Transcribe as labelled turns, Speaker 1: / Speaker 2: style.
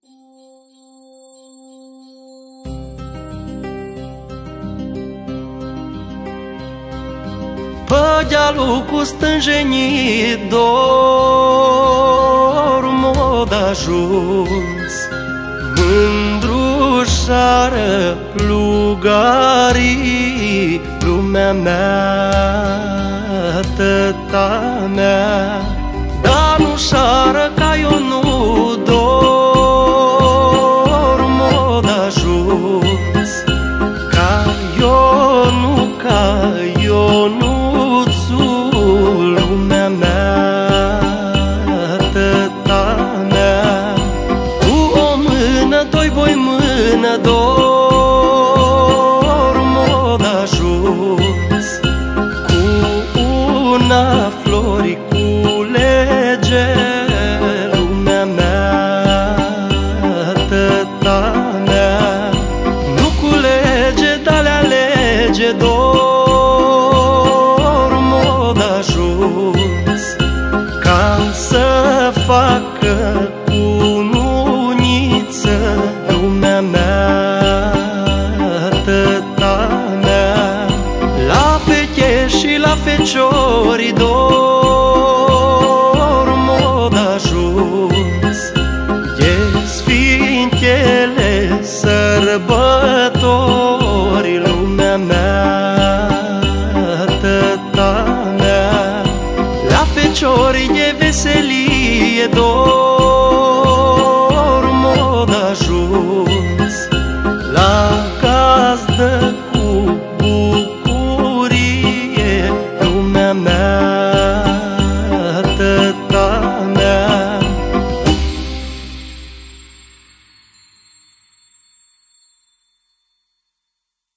Speaker 1: Pe dealul cu stânjenii dorm-o de-ajuns, mândrușară plugarii, lumea mea, tăta mea. Dar nu șară ca eu nu dorm-o de-ajuns, ca eu nu lumea mea, tăta mea. Cu o mână, doi, voi mână, doi